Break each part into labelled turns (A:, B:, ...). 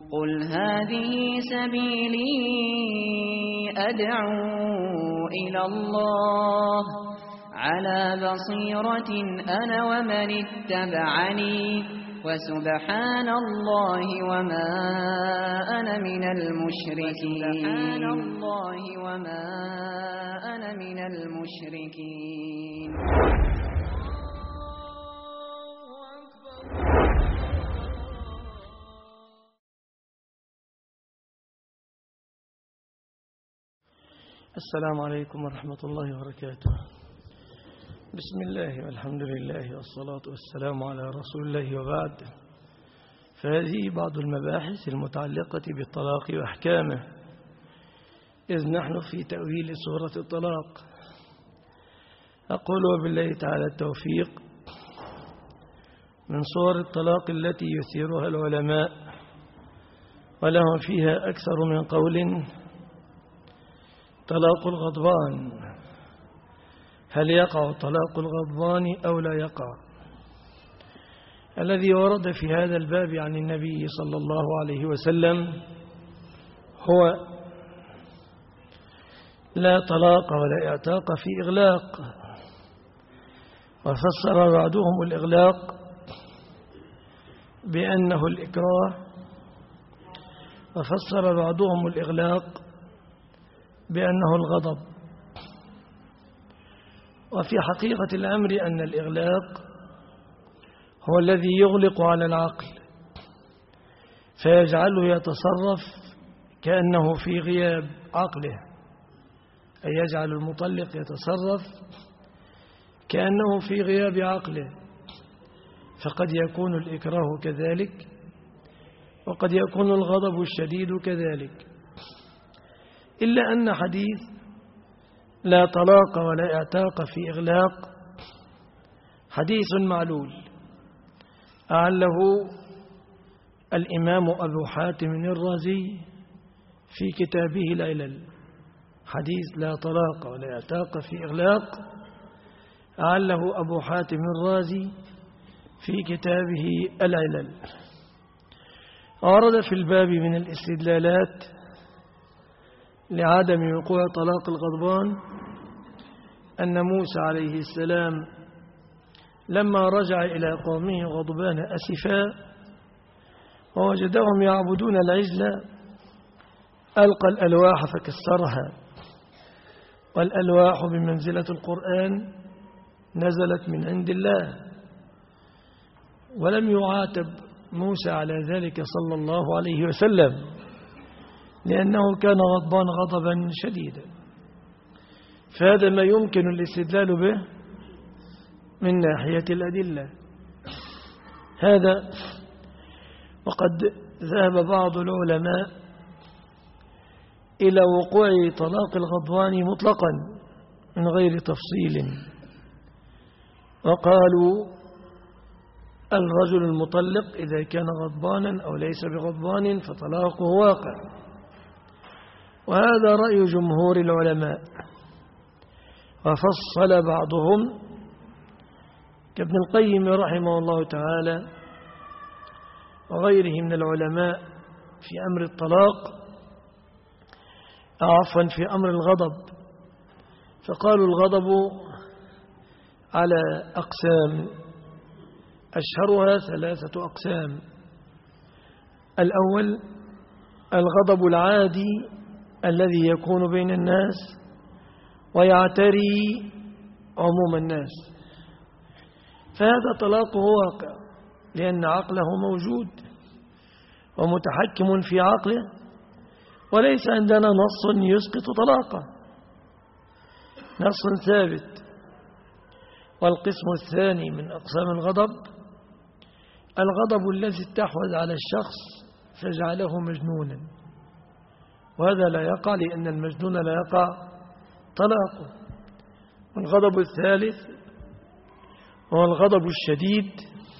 A: قل هذه سبيلي أدعو إلى الله على بصيرة أنا ومن اتبعني وسبحان الله وما أنا من المشركين.
B: السلام عليكم ورحمة الله وبركاته. بسم الله والحمد لله والصلاة والسلام على رسول الله وبعد. فهذه بعض المباحث المتعلقة بالطلاق وأحكامه، إذ نحن في تأويل سورة الطلاق. أقول وبالله تعالى التوفيق. من صور الطلاق التي يثيرها العلماء ولهم فيها أكثر من قول طلاق الغضبان. هل يقع طلاق الغضبان أو لا يقع؟ الذي ورد في هذا الباب عن النبي صلى الله عليه وسلم هو لا طلاق ولا اعتاق في إغلاق. وفسر بعضهم الإغلاق بأنه الإكراه، وفسر بعضهم الإغلاق بأنه الغضب. وفي حقيقة الأمر أن الإغلاق هو الذي يغلق على العقل فيجعله يتصرف كأنه في غياب عقله، أي يجعل المطلق يتصرف كأنه في غياب عقله. فقد يكون الإكراه كذلك، وقد يكون الغضب الشديد كذلك، إلا أن حديث لا طلاق ولا اعتاق في إغلاق حديث معلول أعله الإمام أبو حاتم الرازي في كتابه العلل. حديث لا طلاق ولا اعتاق في إغلاق أعله أبو حاتم الرازي في كتابه العلل. ورد في الباب من الاستدلالات لعدم وقوع طلاق الغضبان أن موسى عليه السلام لما رجع إلى قومه غضبان أسفا ووجدهم يعبدون العجل ألقى الألواح فكسرها. والألواح بمنزلة القرآن نزلت من عند الله، ولم يعاتب موسى على ذلك صلى الله عليه وسلم لأنه كان غضبان غضبا شديدا. فهذا ما يمكن الاستدلال به من ناحية الأدلة هذا. وقد ذهب بعض العلماء إلى وقوع طلاق الغضبان مطلقا من غير تفصيل، وقالوا الرجل المطلق إذا كان غضبانا أو ليس بغضبان فطلاقه واقع. وهذا رأي جمهور العلماء. وفصل بعضهم كابن القيم رحمه الله تعالى وغيره من العلماء في أمر الطلاق، عفوا في أمر الغضب، فقالوا الغضب على أقسام أشهرها 3 أقسام. الأول الغضب العادي الذي يكون بين الناس ويعتري عموم الناس، فهذا طلاقه واقع لأن عقله موجود ومتحكم في عقله، وليس عندنا نص يسقط طلاقه، نص ثابت. والقسم الثاني من أقسام الغضب الغضب الذي استحوذ على الشخص فجعله مجنونا، وهذا لا يقع لأن المجنون لا يقع طلاقه. والغضب الثالث هو الغضب الشديد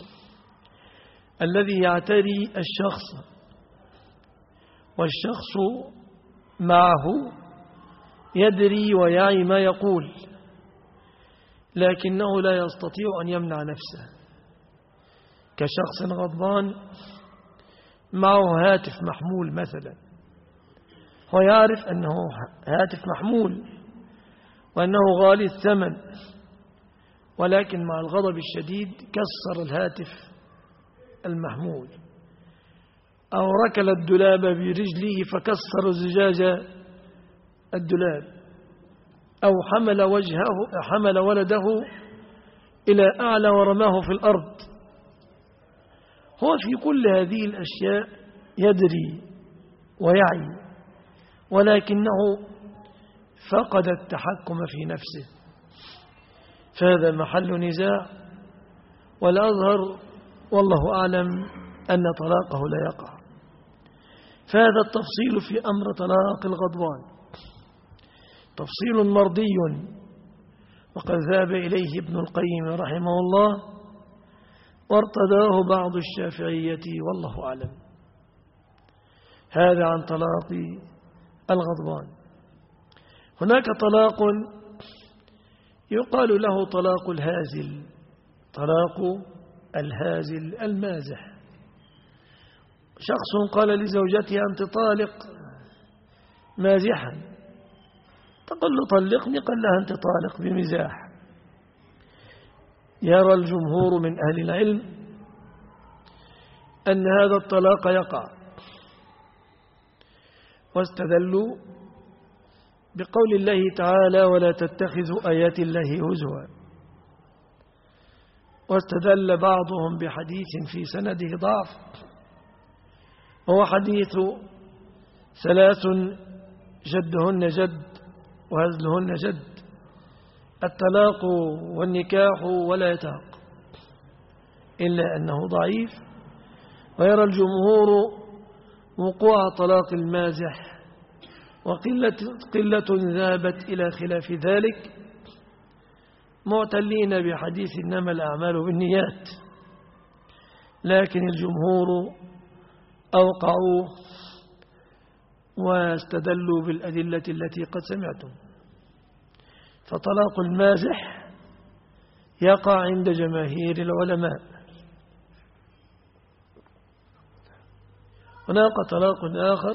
B: الذي يعتري الشخص والشخص معه يدري ويعي ما يقول، لكنه لا يستطيع أن يمنع نفسه، كشخص غضبان معه هاتف محمول مثلا، هو يعرف أنه هاتف محمول وأنه غالي الثمن، ولكن مع الغضب الشديد كسر الهاتف المحمول، أو ركل الدولاب برجله فكسر زجاج الدولاب، أو حمل ولده إلى أعلى ورماه في الأرض. هو في كل هذه الأشياء يدري ويعي، ولكنه فقد التحكم في نفسه، فهذا محل نزاع، والأظهر والله أعلم أن طلاقه لا يقع. فهذا التفصيل في أمر طلاق الغضبان تفصيل مرضي، وقد ذهب إليه ابن القيم رحمه الله وارتداه بعض الشافعية والله أعلم. هذا عن طلاق الغضبان. هناك طلاق يقال له طلاق الهازل، طلاق الهازل المازح. شخص قال لزوجته أنت طالق مازحا، تقول له طلقني، قال لها أنت طالق بمزاح. يرى الجمهور من أهل العلم أن هذا الطلاق يقع، واستدلوا بقول الله تعالى ولا تتخذوا آيات الله هزوا، واستدل بعضهم بحديث في سنده ضعف، وهو حديث 3 جدهن جد وهزلهن جد، الطلاق والنكاح ولا يتحق، إلا أنه ضعيف. ويرى الجمهور وقوع طلاق المازح، وقلة ذهبت إلى خلاف ذلك، معتلين بحديث إنما الأعمال بالنيات، لكن الجمهور أوقعوا واستدلوا بالأدلة التي قد سمعتم. فطلاق المازح يقع عند جماهير العلماء. هناك طلاق آخر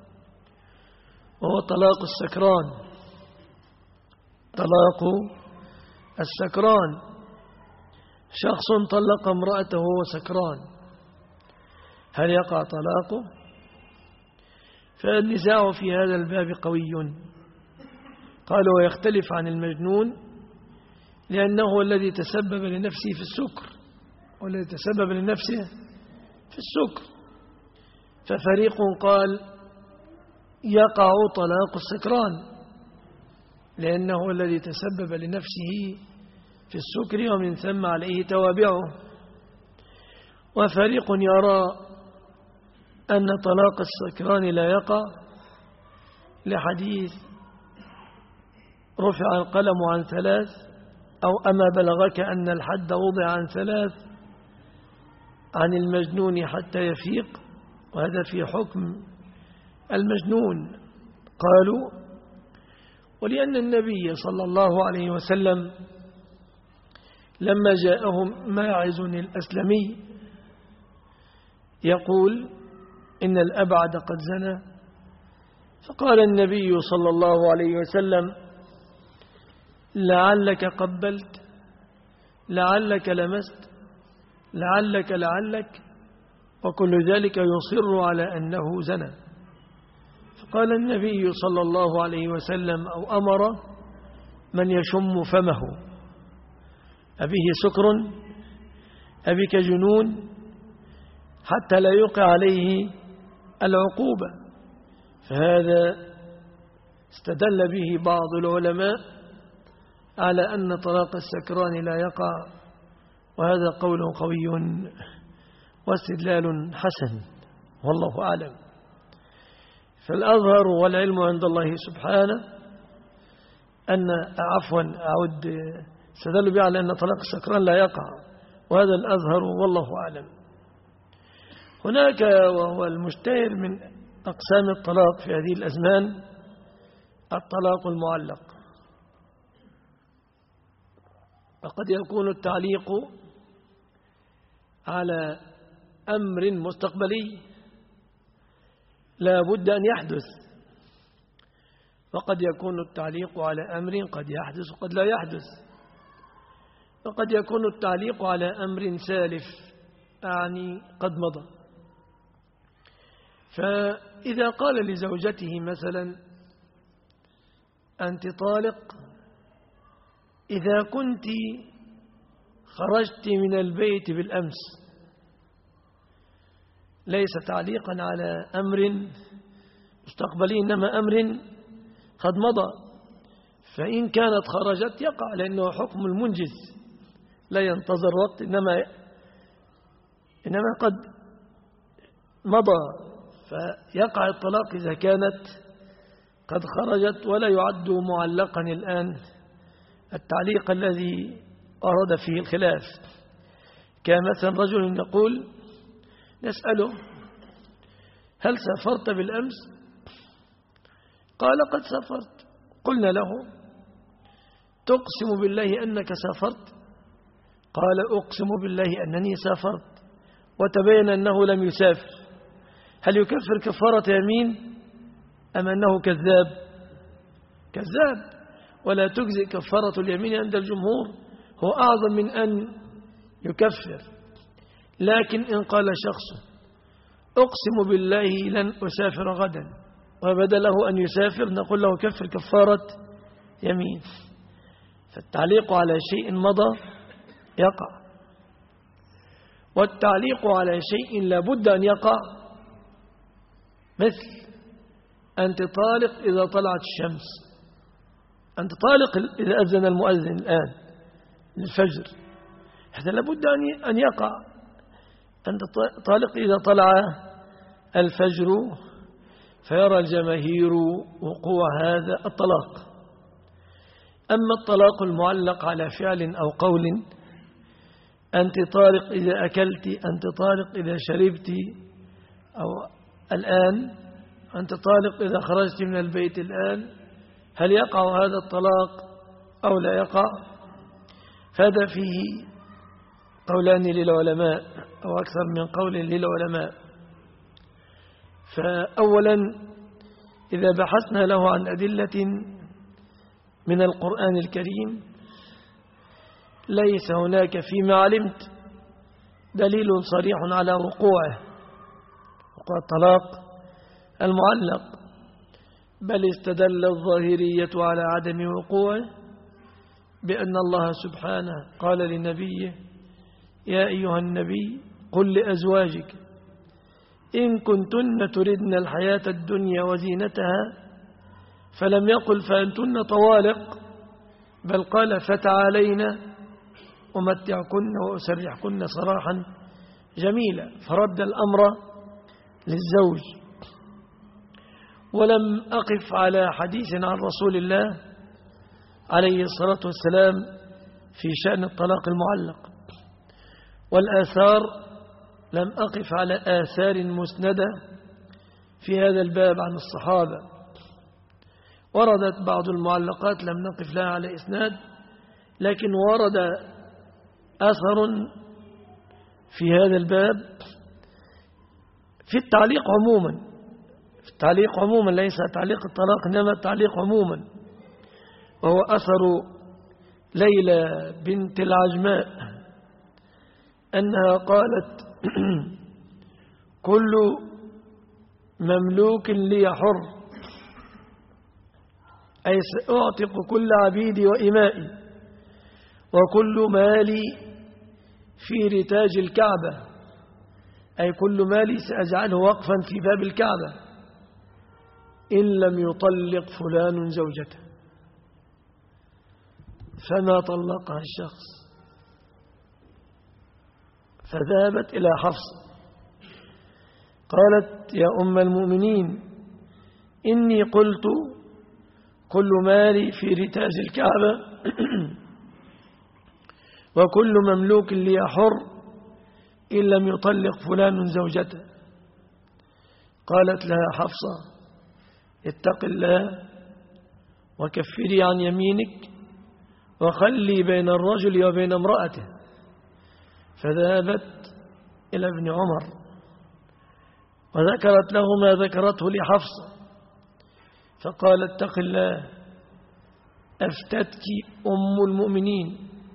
B: وهو طلاق السكران. طلاق السكران، شخص طلق امرأته وهو سكران، هل يقع طلاقه؟ فالنزاع في هذا الباب قوي. قالوا ويختلف عن المجنون، لأنه الذي تسبب لنفسه في السكر، والذي تسبب لنفسه في السكر. ففريق قال يقع طلاق السكران لأنه الذي تسبب لنفسه في السكر ومن ثم عليه توابعه. وفريق يرى أن طلاق السكران لا يقع لحديث رفع القلم عن 3 أو أما بلغك أن الحد وضع عن 3 عن المجنون حتى يفيق، وهذا في حكم المجنون. قالوا ولأن النبي صلى الله عليه وسلم لما جاءهم ماعز الأسلمي يقول إن الأبعد قد زنى، فقال النبي صلى الله عليه وسلم لعلك قبلت، لعلك لمست، لعلك، وكل ذلك يصر على أنه زنى. فقال النبي صلى الله عليه وسلم أو أمر من يشم فمه أبيه سكر أبيك جنون، حتى لا يوقع عليه العقوبة. فهذا استدل به بعض العلماء على أن طلاق السكران لا يقع، وهذا قول قوي واستدلال حسن والله أعلم. فالأظهر والعلم عند الله سبحانه أن استدل به على أن طلاق السكران لا يقع، وهذا الأظهر والله أعلم. هناك وهو المشتهر من أقسام الطلاق في هذه الأزمان الطلاق المعلق، وقد يكون التعليق على أمر مستقبلي لا بد أن يحدث، وقد يكون التعليق على أمر قد يحدث وقد لا يحدث، وقد يكون التعليق على أمر سالف يعني قد مضى. فإذا قال لزوجته مثلا أنت طالق إذا كنت خرجت من البيت بالأمس، ليس تعليقا على أمر مستقبلي إنما أمر قد مضى، فإن كانت خرجت يقع، لأنه حكم المنجز لا ينتظر وقت، إنما قد مضى، فيقع الطلاق إذا كانت قد خرجت، ولا يعد معلقا الآن التعليق الذي أراد فيه الخلاف. كمثلا رجل يقول نسأله هل سافرت بالأمس؟ قال قد سافرت. قلنا له تقسم بالله أنك سافرت؟ قال أقسم بالله أنني سافرت، وتبين أنه لم يسافر. هل يكفر كفارة يمين أم أنه كذاب؟ كذاب، ولا تجزئ كفارة اليمين عند الجمهور، هو أعظم من أن يكفر. لكن إن قال شخص أقسم بالله لن أسافر غدا وبدا له أن يسافر، نقول له كفر كفارة يمين. فالتعليق على شيء مضى يقع، والتعليق على شيء لابد أن يقع، مثل أنت طالق إذا طلعت الشمس، أنت طالق إذا أذن المؤذن الآن للفجر، هذا لابد أن يقع. أنت طالق إذا طلع الفجر، فيرى الجماهير وقوع هذا الطلاق. أما الطلاق المعلق على فعل أو قول، أنت طالق إذا أكلت، أنت طالق إذا شربت، أو الآن أنت طالق إذا خرجت من البيت الآن، هل يقع هذا الطلاق أو لا يقع؟ فهذا فيه قولان للعلماء أو أكثر من قول للعلماء. فأولا إذا بحثنا له عن أدلة من القرآن الكريم، ليس هناك فيما علمت دليل صريح على وقوع الطلاق المعلق، بل استدل الظاهرية على عدم وقوعه بأن الله سبحانه قال لنبيه يا أيها النبي قل لأزواجك إن كنتن تردن الحياة الدنيا وزينتها، فلم يقل فأنتن طوالق، بل قال فتعالينا أمتعكن وأسرحكن سراحا جميلا، فرد الأمر للزوج. ولم أقف على حديث عن رسول الله عليه الصلاة والسلام في شأن الطلاق المعلق، والآثار لم أقف على آثار مسندة في هذا الباب عن الصحابة. وردت بعض المعلقات لم نقف لها على إسناد، لكن ورد أثر في هذا الباب في التعليق عموما، في التعليق عموما، ليس تعليق الطلاق إنما التعليق عموما، وهو أثر ليلى بنت العجماء أنها قالت كل مملوك لي حر، أي سأعتق كل عبيدي وإمائي، وكل مالي في رتاج الكعبة، أي كل مالي سأجعله وقفا في باب الكعبة إن لم يطلق فلان زوجته. فما طلقها الشخص، فذهبت إلى حفصة قالت يا أم المؤمنين إني قلت كل مالي في رتاج الكعبة وكل مملوك لي حر إن لم يطلق فلان زوجته. قالت لها حفصة اتق الله وكفري عن يمينك وخلي بين الرجل وبين امرأته. فذهبت إلى ابن عمر وذكرت له ما ذكرته لحفصة، فقال اتق الله أفتتك أم المؤمنين،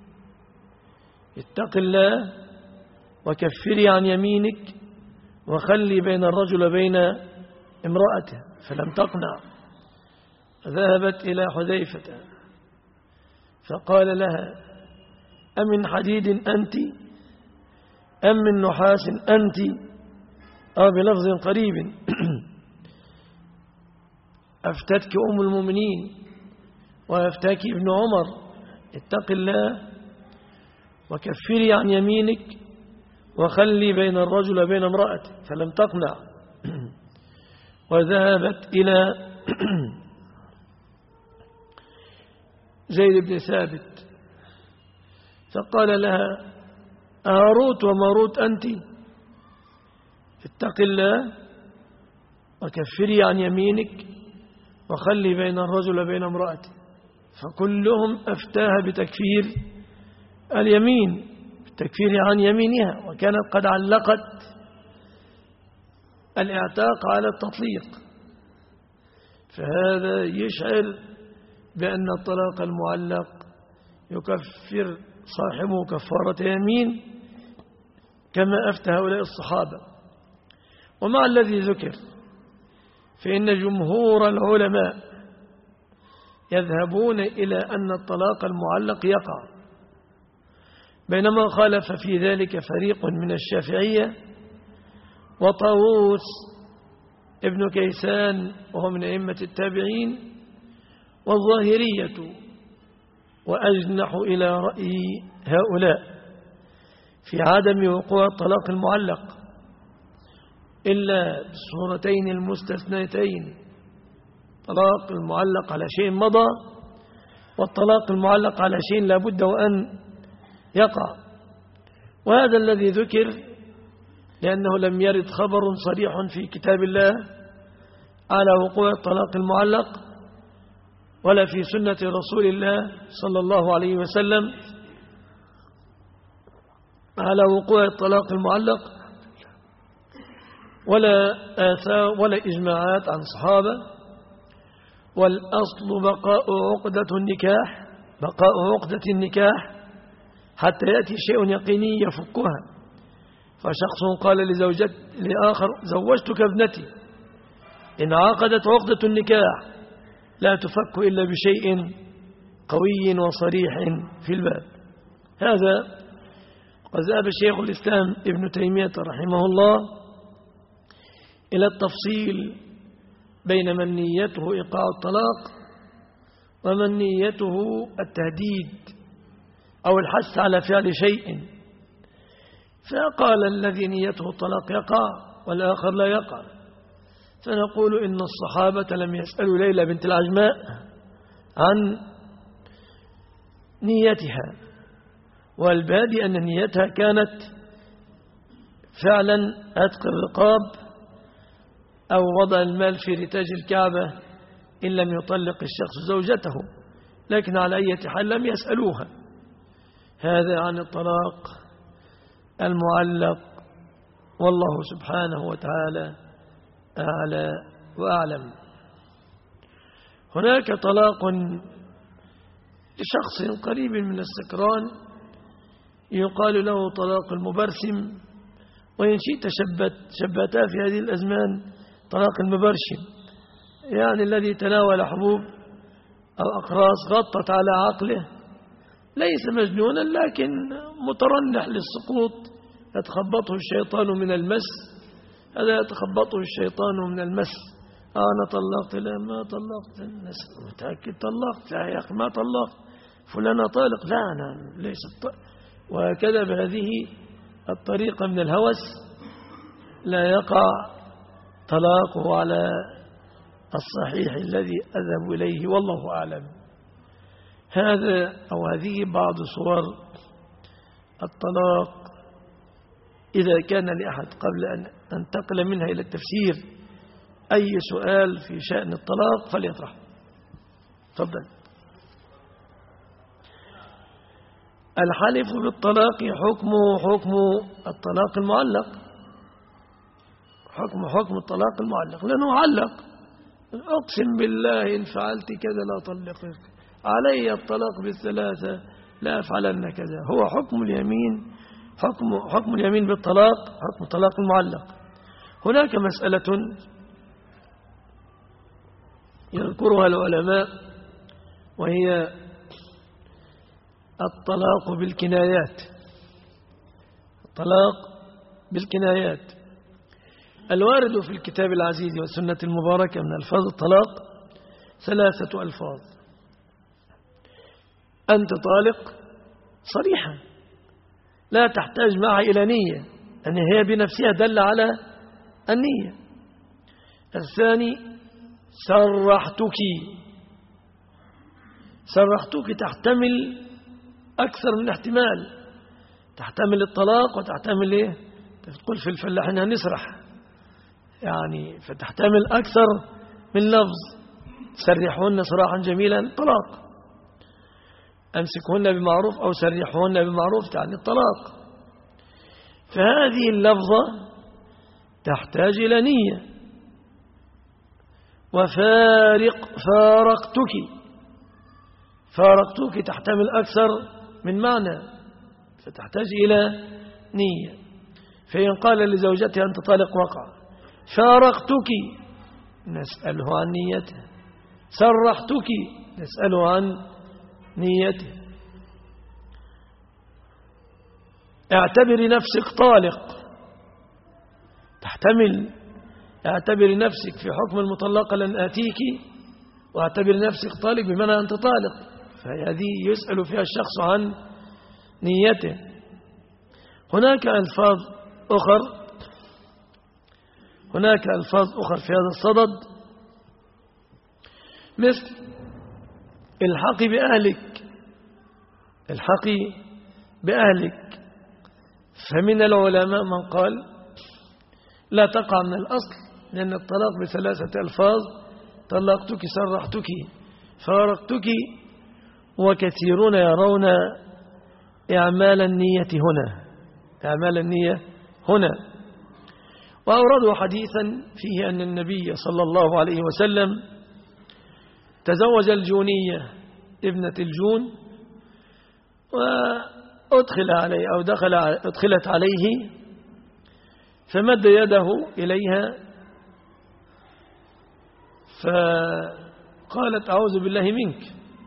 B: اتق الله وكفري عن يمينك وخلي بين الرجل وبين امرأته، فلم تقنع. ذهبت إلى حذيفة فقال لها أمن حديد أنت أم من نحاس أنت، أو بلفظ قريب أفتتك أم المؤمنين وأفتاك ابن عمر، اتق الله وكفري عن يمينك وخلي بين الرجل وبين امرأته، فلم تقنع. وذهبت إلى زيد بن ثابت فقال لها هاروت وماروت أنت، اتق الله وكفري عن يمينك وخلي بين الرجل وبين امرأته، فكلهم أفتاها بتكفير اليمين، بالتكفير عن يمينها، وكانت قد علقت الاعتاق على التطليق. فهذا يشعر بأن الطلاق المعلق يكفر صاحبه كفارة يمين كما أفتى هؤلاء الصحابة. ومع الذي ذكر فإن جمهور العلماء يذهبون إلى أن الطلاق المعلق يقع، بينما خالف في ذلك فريق من الشافعية وطاووس ابن كيسان وهو من أئمة التابعين والظاهرية، وأجنح إلى رأي هؤلاء في عدم وقوع الطلاق المعلق إلا بالصورتين المستثنيتين: الطلاق المعلق على شيء مضى، والطلاق المعلق على شيء لا بد وأن يقع. وهذا الذي ذكر لأنه لم يرد خبر صريح في كتاب الله على وقوع الطلاق المعلق ولا في سنة رسول الله صلى الله عليه وسلم على وقوع الطلاق المعلق، ولا آثار ولا إجماعات عن صحابة. والأصل بقاء عقدة النكاح حتى يأتي شيء يقيني يفكها. فشخص قال لآخر زوجتك ابنتي، إن عقدت عقدة النكاح لا تفك إلا بشيء قوي وصريح في الباب. هذا قد ذهب شيخ الإسلام ابن تيمية رحمه الله إلى التفصيل بين من نيته إيقاع الطلاق ومن نيته التهديد أو الحث على فعل شيء. فقال الذي نيته الطلاق يقع والآخر لا يقع. فنقول إن الصحابة لم يسألوا ليلى بنت العجماء عن نيتها، والبادي أن نيتها كانت فعلا عتق الرقاب أو وضع المال في رتاج الكعبة إن لم يطلق الشخص زوجته، لكن على أي حال لم يسألوها. هذا عن الطلاق المعلق، والله سبحانه وتعالى أعلى وأعلم. هناك طلاق لشخص قريب من السكران يقال له طلاق المبرسم، وإن شئت شبتا في هذه الأزمان طلاق المبرشم، يعني الذي تناول حبوب أو أقراص غطت على عقله، ليس مجنونا لكن مترنح للسقوط، يتخبطه الشيطان من المس. هذا يتخبطه الشيطان من المس. أنا طلقت، لا ما طلقت، الناس متأكد طلقت، لا يا أخي ما طلقت، فلانة طالق، لا أنا ليست. وهكذا بهذه الطريقة من الهوس لا يقع طلاقه على الصحيح الذي أذهب إليه، والله أعلم. هذا أو هذه بعض صور الطلاق. إذا كان لأحد قبل أن ننتقل منها إلى التفسير أي سؤال في شأن الطلاق فليطرح. تفضل. الحلف بالطلاق حكم الطلاق المعلق، حكم الطلاق المعلق، لأنه معلق. أقسم بالله إن فعلت كذا لا أطلقك، علي الطلاق بالثلاثة لا أفعلن كذا. هو حكم اليمين، حكم اليمين بالطلاق حكم الطلاق المعلق. هناك مسألة يذكرها العلماء وهي الطلاق بالكنايات. الطلاق بالكنايات الوارد في الكتاب العزيز والسنة المباركة من ألفاظ الطلاق 3 ألفاظ. أنت طالق صريحة لا تحتاج معها إلى نية، أن هي بنفسها دل على النية. الثاني سرحتك تحتمل أكثر من احتمال، تحتمل الطلاق وتحتمل إيه؟ تقول في الفلاحين هنسرح يعني، فتحتمل أكثر من لفظ. سرحهن سراحا جميلا طلاق، أمسكهن بمعروف أو سرحهن بمعروف تعني الطلاق. فهذه اللفظة تحتاج إلى نية. فارقتك تحتمل أكثر من معنى، فتحتاج إلى نية. فإن قال لزوجته أنت طالق وقع، فارقتك نسأله عن نيته، سرحتك نسأله عن نيته. اعتبري نفسك طالق، تحتمل اعتبري نفسك في حكم المطلقة لن آتيك، واعتبري نفسك طالق بمعنى أنت طالق، فهذه يسأل فيها الشخص عن نيته. هناك ألفاظ أخر في هذا الصدد، مثل الحقي بأهلك. فمن العلماء من قال لا تقع من الأصل، لأن الطلاق ب3 ألفاظ: طلقتك، سرحتك، فارقتك. وكثيرون يرون إعمال النية هنا، وأوردوا حديثا فيه أن النبي صلى الله عليه وسلم تزوج الجونية ابنة الجون، وأدخل عليه أو أدخلت عليه، فمد يده إليها فقالت أعوذ بالله منك.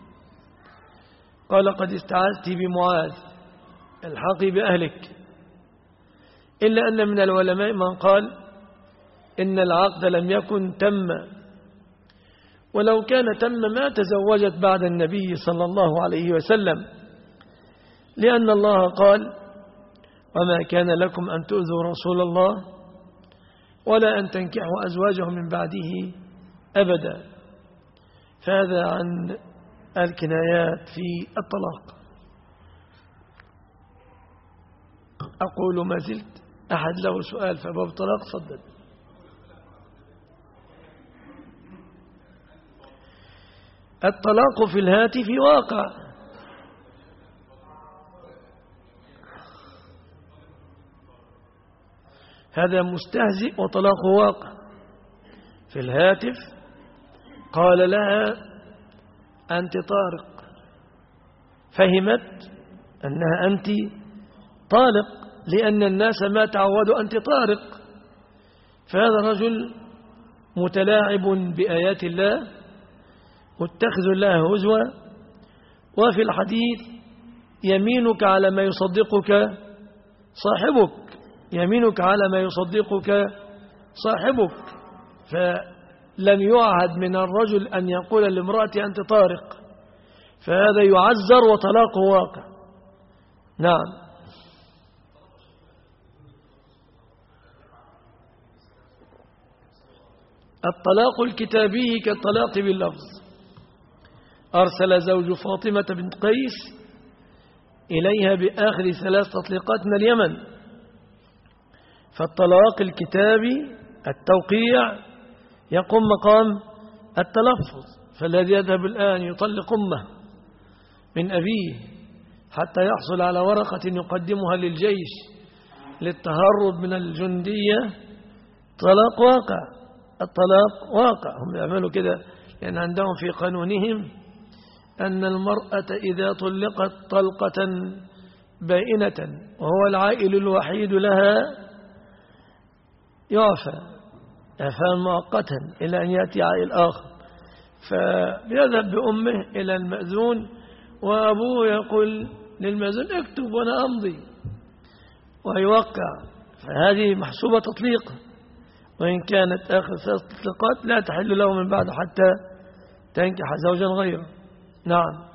B: قال قد استعاذت بمعاذ، الحقي بأهلك. إلا أن من العلماء من قال إن العقد لم يكن تم، ولو كان تم ما تزوجت بعد النبي صلى الله عليه وسلم، لأن الله قال وما كان لكم أن تؤذوا رسول الله ولا أن تنكحوا أزواجه من بعده أبدا. فهذا عن الكنايات في الطلاق. أقول ما زلت أحد له سؤال في باب الطلاق صدد. الطلاق في الهاتف واقع، هذا مستهزئ وطلاق واقع. في الهاتف قال لها أنت طارق، فهمت أنها أنت طالق، لأن الناس ما تعودوا أنت طارق. فهذا رجل متلاعب بآيات الله، متخذ الله هزوا. وفي الحديث يمينك على ما يصدقك صاحبك، يمينك على ما يصدقك صاحبك. فلم يعهد من الرجل أن يقول لامرأتي أنت طارق، فهذا يعذر وطلاقه واقع. نعم. الطلاق الكتابي كالطلاق باللفظ. أرسل زوج فاطمة بنت قيس إليها بآخر 3 تطليقات من اليمن. فالطلاق الكتابي التوقيع يقوم مقام التلفظ. فالذي يذهب الآن يطلق أمه من أبيه حتى يحصل على ورقة يقدمها للجيش للتهرب من الجندية، الطلاق واقع، الطلاق واقع، هم يعملوا كده لأن عندهم في قانونهم أن المرأة إذا طلقت طلقة بائنة وهو العائل الوحيد لها يعفى إعفاء مؤقتا إلى أن يأتي عائل آخر، فيذهب بأمه إلى المأذون وأبوه يقول للمأذون اكتب وأنا أمضي ويوقع، فهذه محسوبة تطليق، وإن كانت آخر 3 تطليقات لا تحل له من بعد حتى تنكح زوجا غيره. نعم.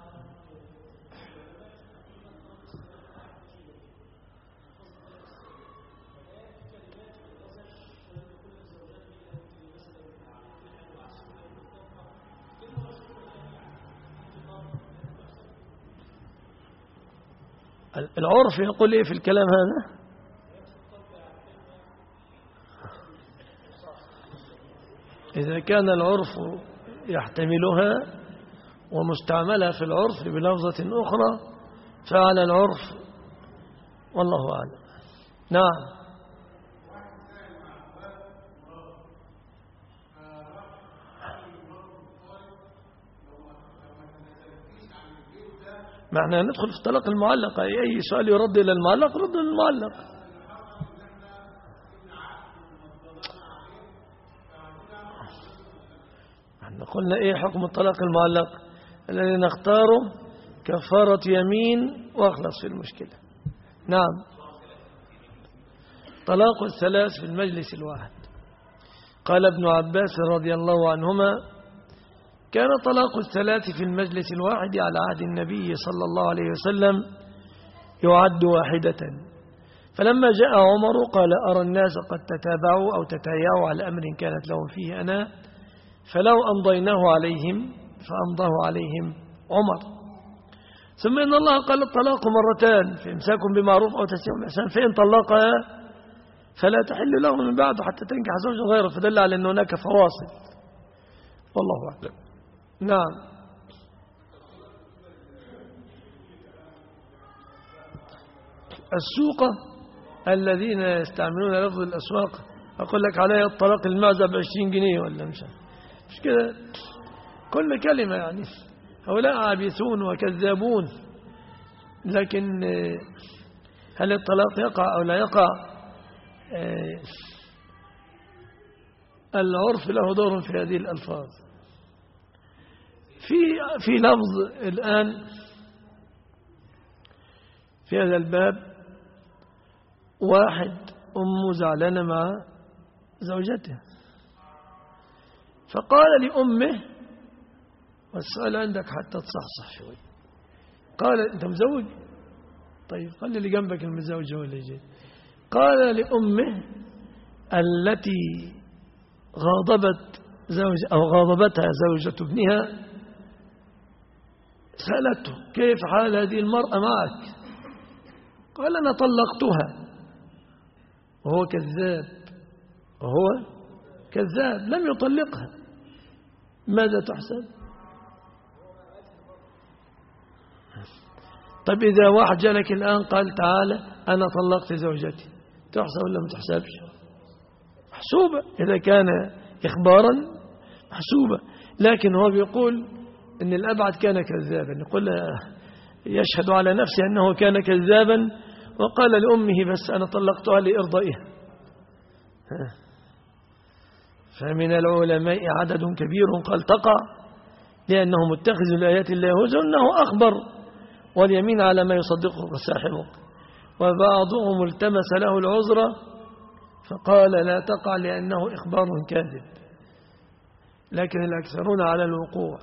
B: العرف يقول إيه في الكلام هذا؟ إذا كان العرف يحتملها ومستعملها في العرف بلفظة أخرى فعلى العرف والله أعلم. نعم. ما احنا ندخل في الطلاق المعلق، أي سؤال يرد إلى المعلق رد للمعلق. احنا قلنا ايه حكم الطلاق المعلق؟ الذي نختاره كفارة يمين واخلص في المشكلة. نعم. طلاق الثلاث في المجلس الواحد. قال ابن عباس رضي الله عنهما كان طلاق الثلاث في المجلس الواحد على عهد النبي صلى الله عليه وسلم يعد واحدة، فلما جاء عمر قال أرى الناس قد تتابعوا أو تتايعوا على أمر كانت لهم فيه أنا، فلو أمضيناه عليهم فأمضاه عليهم عمر. ثم إن الله قال الطلاق مرتان، فإمساك بمعروف أو تسريح بإحسان، فإن طلقها فلا تحل له من بعد حتى تنكح زوجا غيره، فدل على أن هناك فواصل والله أعلم. نعم. السوق الذين يستعملون لفظ الأسواق أقول لك عليها الطلاق المعزة ب20 جنيه ولا مش كده، كل كلمة يعني هؤلاء عابثون وكذابون. لكن هل الطلاق يقع أو لا يقع؟ العرف له دور في هذه الألفاظ. في لفظ الآن في هذا الباب واحد أمه زعلانة مع زوجته فقال لأمه، والسؤال عندك حتى تصحصح شوي، قال أنت مزوج؟ طيب قال اللي جنبك المزوج هو اللي جاي. قال لأمه التي غاضبت زوج أو غاضبتها زوجة ابنها، سألته كيف حال هذه المرأة معك؟ قال أنا طلقتها، وهو كذاب، وهو كذاب لم يطلقها. ماذا تحسب؟ طيب إذا واحد جالك الآن قال تعالى أنا طلقت زوجتي، تحسب ولا ما تحسبش؟ محسوبة إذا كان إخبارا محسوبة، لكن هو بيقول إن الأبعد كان كذابا، يقول يشهد على نفسه أنه كان كذابا وقال لأمه بس أنا طلقتها لإرضائها. فمن العلماء عدد كبير قال تقع لأنه متخذ الآيات الله هزوا أنه أخبر، واليمين على ما يصدقه وساحبه، وبعضهم التمس له العذر فقال لا تقع لأنه إخبار كاذب، لكن الأكثرون على الوقوع،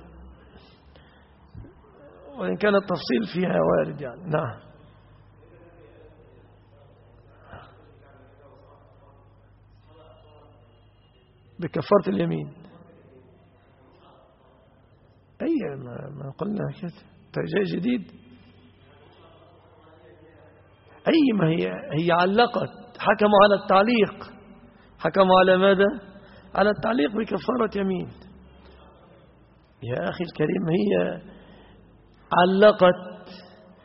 B: وإن كان التفصيل فيها وارد يعني. نعم. بكفارة اليمين. أي ما قلنا كده جاي جديد. أي ما هي علقت، حكموا على التعليق، حكموا على ماذا؟ على التعليق بكفارة يمين. يا أخي الكريم هي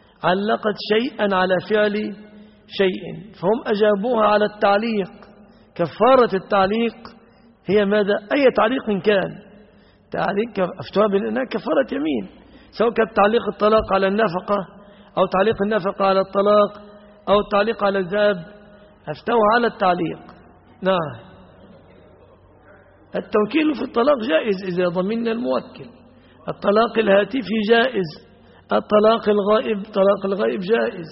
B: علقت شيئا على فعل شيء، فهم أجابوها على التعليق كفارة التعليق هي ماذا؟ أي تعليق كان، تعليق أفتوى بأنها كفارة يمين، سواء كان تعليق الطلاق على النفقة أو تعليق النفقة على الطلاق أو التعليق على الذهب، أفتوى على التعليق. نعم. التوكيل في الطلاق جائز إذا ضمن الموكل، الطلاق الهاتفي جائز، الطلاق الغائب، طلاق الغائب جائز.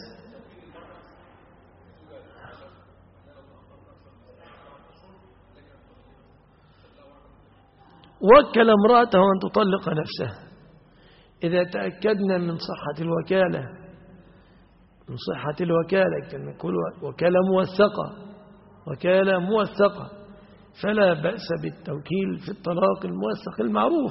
B: وكل امرأته أن تطلق نفسها إذا تأكدنا من صحة الوكالة، من صحة الوكالة، كان نقول وكالة موثقة، وكالة موثقة، فلا بأس بالتوكيل في الطلاق الموثق المعروف.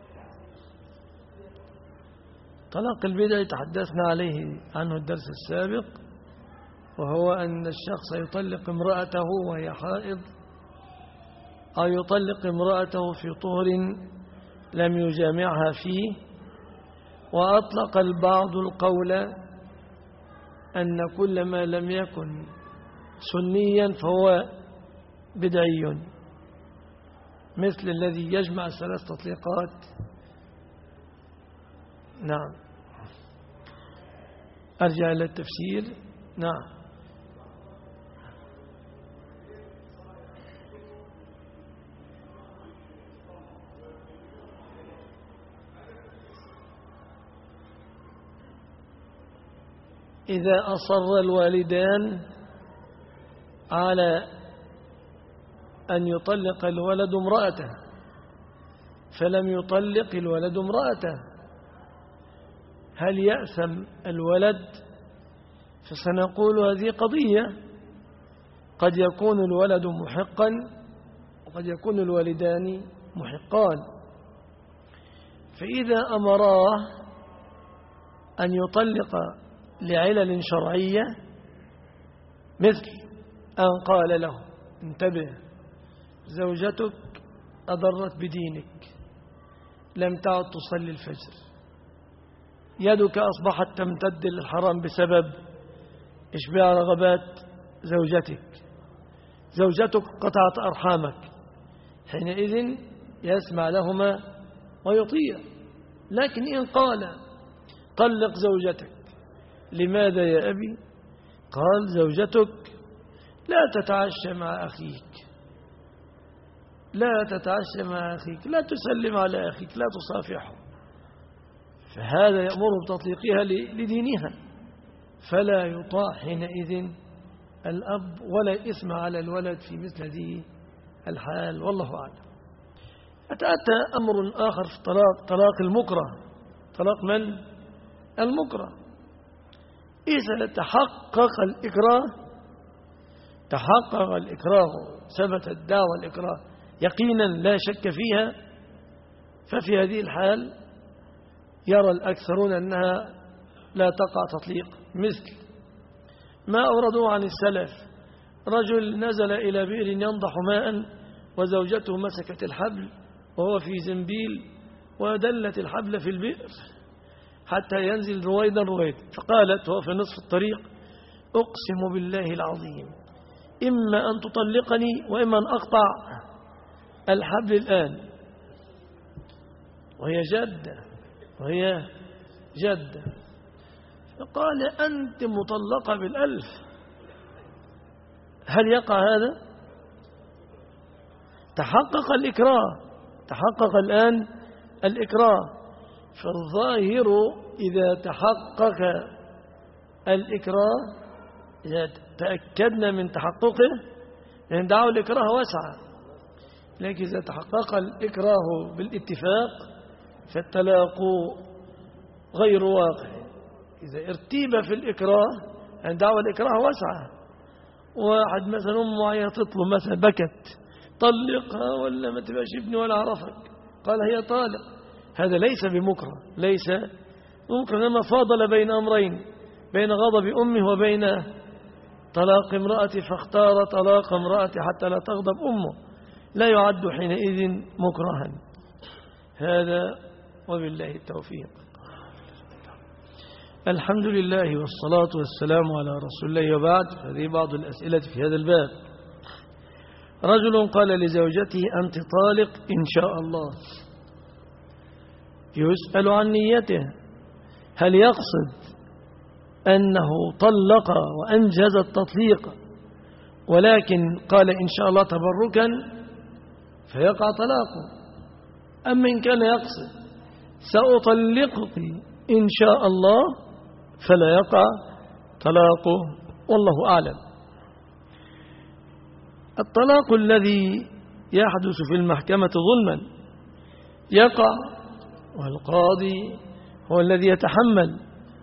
B: طلاق البدع تحدثنا عليه عنه الدرس السابق، وهو أن الشخص يطلق امرأته وهي حائض، أو يطلق امرأته في طهر لم يجامعها فيه. وأطلق البعض القول أن كل ما لم يكن سنيا فهو بدعي، مثل الذي يجمع 3 تطليقات. نعم. أرجع إلى التفسير. نعم. إذا أصر الوالدان على أن يطلق الولد امرأته فلم يطلق الولد امرأته، هل يأثم الولد؟ فسنقول هذه قضية، قد يكون الولد محقا وقد يكون الوالدان محقان. فإذا أمراه أن يطلق لعلل شرعية، مثل أن قال له انتبه زوجتك أضرت بدينك، لم تعد تصلي الفجر، يدك أصبحت تمتد للحرام بسبب إشباع رغبات زوجتك قطعت أرحامك، حينئذ يسمع لهما ويطيع. لكن إن قال طلق زوجتك، لماذا يا أبي؟ قال زوجتك لا تتعشى مع أخيك، لا تتعشى مع أخيك، لا تسلم على أخيك، لا تصافحه، فهذا يأمر بتطليقها لدينها، فلا يطاع حينئذ الأب، ولا إثم على الولد في مثل هذه الحال، والله أعلم. أتأتى أمر آخر في الطلاق، طلاق المكره. طلاق من؟ المكره. إذا تحقق الإكراه، ثبت الدعوى الإكراه يقينا لا شك فيها، ففي هذه الحال يرى الأكثرون أنها لا تقع تطليق، مثل ما أوردوه عن السلف: رجل نزل إلى بئر ينضح ماء وزوجته مسكت الحبل وهو في زنبيل ودلت الحبل في البئر حتى ينزل رويدا، فقالت وهو في نصف الطريق: أقسم بالله العظيم إما أن تطلقني وإما أن أقطع الحبل الآن. وهي جدة فقال: أنت مطلقة بالألف. هل يقع هذا؟ تحقق الآن الإكراه. فالظاهر إذا تحقق الإكراه، إذا تأكدنا من تحققه، لأن دعوى الإكراه واسعة، لكن إذا تحقق الإكراه بالاتفاق فالطلاق غير واقع. إذا ارتيب في الإكراه، يعني دعوى الإكراه واسعة، واحد مثلا أمه عيا تطلب مثلا بكت: طلقها ولا ما تبقاش ابني ولا عرفك، قال هي طالق، هذا ليس بمكره، ليس ممكن، لما فاضل بين أمرين، بين غضب أمه وبين طلاق امرأتي، فاختار طلاق امرأتي حتى لا تغضب أمه، لا يعد حينئذ مكرها. هذا وبالله التوفيق. الحمد لله والصلاة والسلام على رسول الله، وبعد، هذه بعض الأسئلة في هذا الباب. رجل قال لزوجته أنت طالق إن شاء الله، يسأل عن نيته، هل يقصد أنه طلق وأنجز التطليق ولكن قال إن شاء الله تبركا فيقع طلاقه، أما إن كان يقصد سأطلقك إن شاء الله فلا يقع طلاقه، والله أعلم. الطلاق الذي يحدث في المحكمة ظلما يقع، والقاضي هو الذي يتحمل.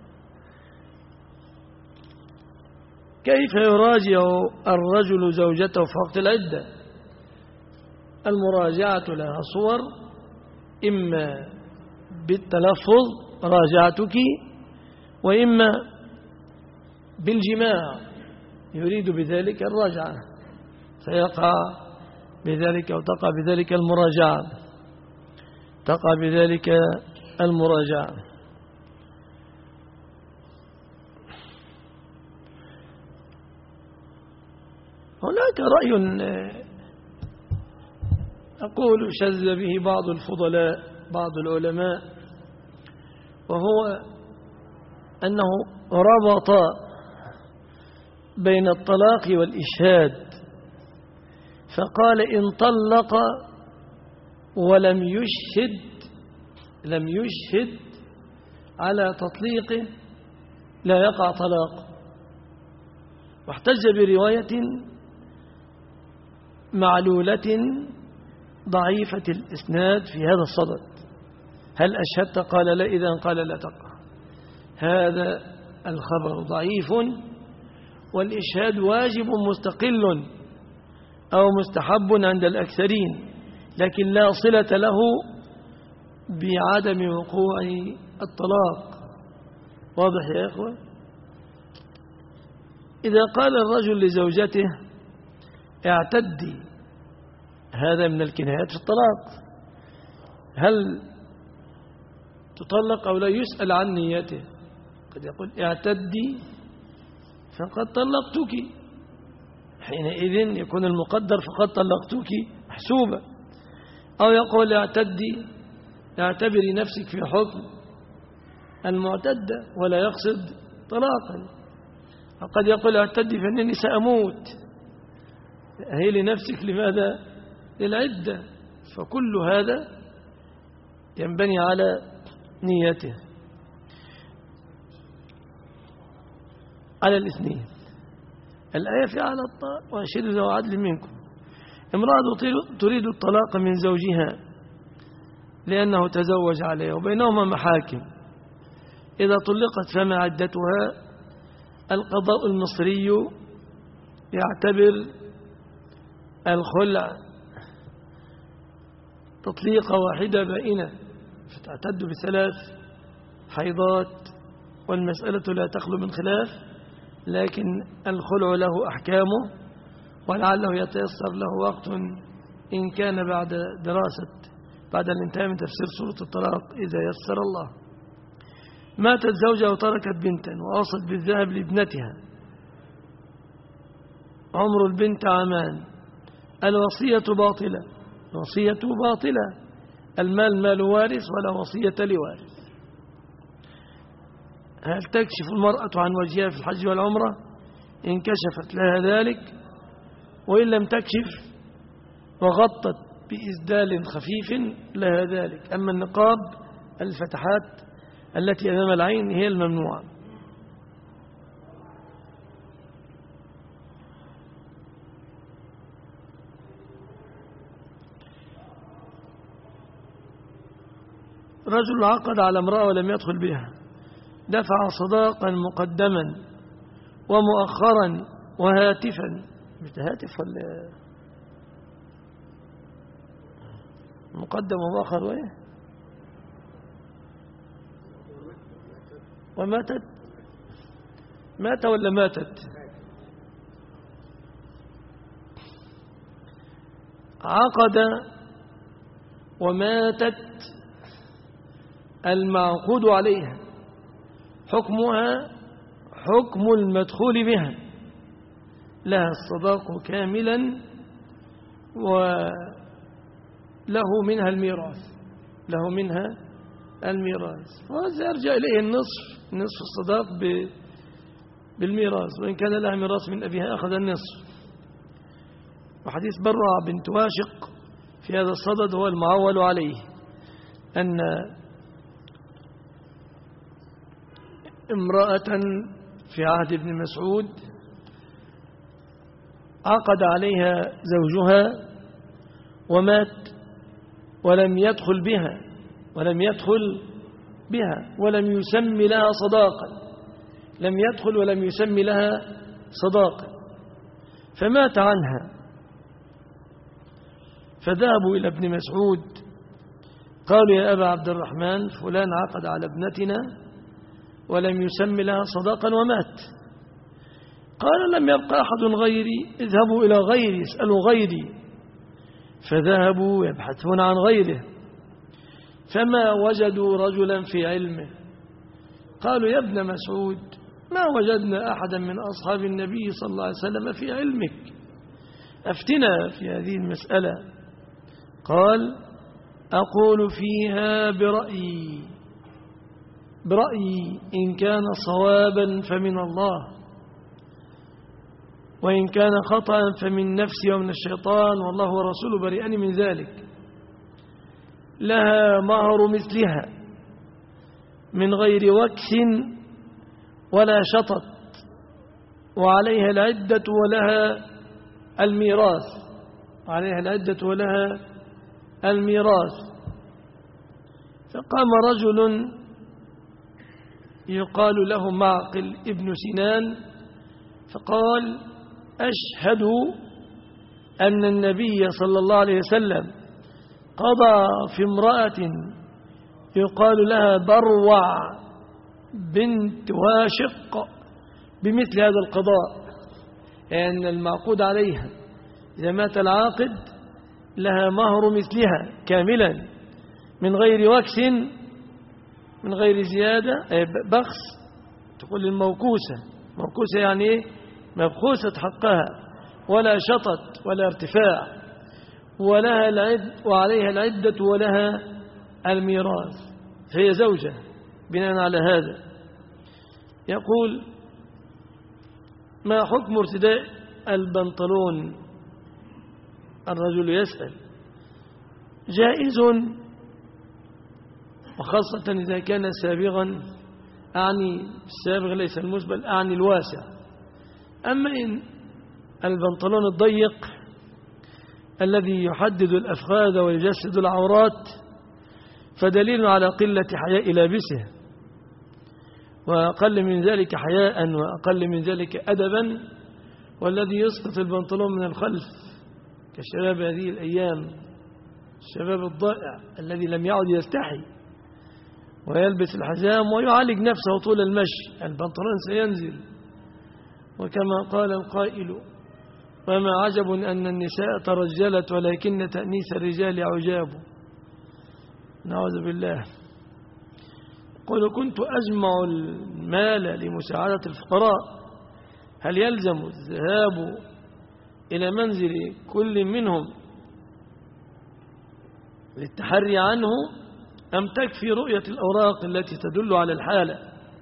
B: كيف يراجع الرجل زوجته في وقت العدة؟ المراجعة لها صور، إما بالتلفظ راجعتك، وإما بالجماع يريد بذلك الرجعة، فيقع بذلك أو تقع بذلك المراجعة، تقع بذلك المراجعة. هناك رأي أقول شذ به بعض الفضلاء بعض العلماء، وهو أنه ربط بين الطلاق والإشهاد، فقال إن طلق ولم يشهد على تطليقه لا يقع طلاق، واحتج برواية معلولة ضعيفة الإسناد في هذا الصدد. هل أشهدت؟ قال لا. إذن قال لا تقع. هذا الخبر ضعيف، والإشهاد واجب مستقل أو مستحب عند الأكثرين، لكن لا صلة له بعدم وقوع الطلاق. واضح يا إخوة؟ إذا قال الرجل لزوجته اعتدي، هذا من الكنايات في الطلاق. هل تطلق أو لا؟ يسأل عن نيته، قد يقول اعتدي فقد طلقتك، حينئذ يكون المقدر فقد طلقتك محسوبة. أو يقول اعتدي اعتبري نفسك في حكم المعتدة ولا يقصد طلاقا. قد يقول اعتدي فإنني سأموت، هي لنفسك لماذا؟ للعدة. فكل هذا ينبني على نيته. على الاثنين الآية في على الطلاق وأشهدوا ذوي عدل منكم. امرأة تريد الطلاق من زوجها لأنه تزوج عليها وبينهما محاكم، إذا طلقت فما عدتها؟ القضاء المصري يعتبر الخلع تطليقة واحدة بائنة، فتعتد ب3 حيضات، والمسألة لا تخلو من خلاف، لكن الخلع له أحكامه، ولعله يتيسر له وقت إن كان بعد الانتهاء من تفسير سورة الطلاق إذا يسر الله. ماتت زوجها وتركت بنتا وأوصت بالذهب لابنتها، عمر البنت 2 عام، الوصية باطلة، الوصية باطلة، المال مال وارث ولا وصية لوارث. هل تكشف المرأة عن وجهها في الحج والعمرة؟ إن كشفت لها ذلك، وإن لم تكشف وغطت بإسدال خفيف لها ذلك. أما النقاب الفتحات التي أمام العين هي الممنوعة. رجل عقد على امرأة ولم يدخل بها، دفع صداقا مقدما ومؤخرا وهاتفا، مش هاتف ولا مقدم ومؤخر وإيه؟ وماتت، مات ولا ماتت؟ عقد وماتت المعقود عليها، حكمها حكم المدخول بها، لها الصداق كاملا وله منها الميراث، له منها الميراث، فسيرجع إليه نصف الصداق بالميراث، وإن كان لها ميراث من أبيها أخذ النصف. وحديث برة بنت واشق في هذا الصدد هو المعول عليه، أن امرأة في عهد ابن مسعود عقد عليها زوجها ومات ولم يدخل بها ولم يسمي لها صداقا، لم يدخل ولم يسمي لها صداقا، فمات عنها، فذهبوا إلى ابن مسعود قالوا: يا أبا عبد الرحمن، فلان عقد على ابنتنا ولم يسمي لها صداقا ومات. قال: لم يبقى أحد غيري، اذهبوا إلى غيري، اسألوا غيري. فذهبوا يبحثون عن غيره فما وجدوا رجلا في علمه. قالوا: يا ابن مسعود، ما وجدنا أحدا من أصحاب النبي صلى الله عليه وسلم في علمك، أفتنا في هذه المسألة. قال: أقول فيها برأيي، إن كان صوابا فمن الله، وإن كان خطأ فمن نفسي ومن الشيطان، والله ورسوله بريئان من ذلك. لها مهر مثلها من غير وكس ولا شطط، وعليها العدة ولها الميراث. فقام رجل يقال له معقل ابن سنان فقال: أشهد أن النبي صلى الله عليه وسلم قضى في امرأة يقال لها بروع بنت واشق بمثل هذا القضاء، أن المعقود عليها إذا مات العاقد لها مهر مثلها كاملا من غير وكس، من غير زيادة، بخس. تقول الموكوسة، موكوسة يعني إيه؟ مبخوسة حقها، ولا شطط ولا ارتفاع، وعليها العدة ولها الميراث، فهي زوجة. بناء على هذا يقول: ما حكم ارتداء البنطلون؟ الرجل يسأل. جائز، وخاصة إذا كان سابغا، أعني السابغ ليس المسبل، أعني الواسع. أما إن البنطلون الضيق الذي يحدد الأفخاذ ويجسد العورات فدليل على قلة حياء لابسه، وأقل من ذلك حياء وأقل من ذلك أدبا. والذي يسقط البنطلون من الخلف كشباب هذه الأيام، الشباب الضائع الذي لم يعد يستحي ويلبس الحزام ويعالج نفسه طول المشي، البنطلون سينزل. وكما قال القائل: وما عجب أن النساء ترجلت ولكن تأنيس الرجال عجاب. نعوذ بالله. قل: كنت أجمع المال لمساعدة الفقراء، هل يلزم الذهاب إلى منزل كل منهم للتحري عنه، أم تكفي رؤية الأوراق التي تدل على الحالة؟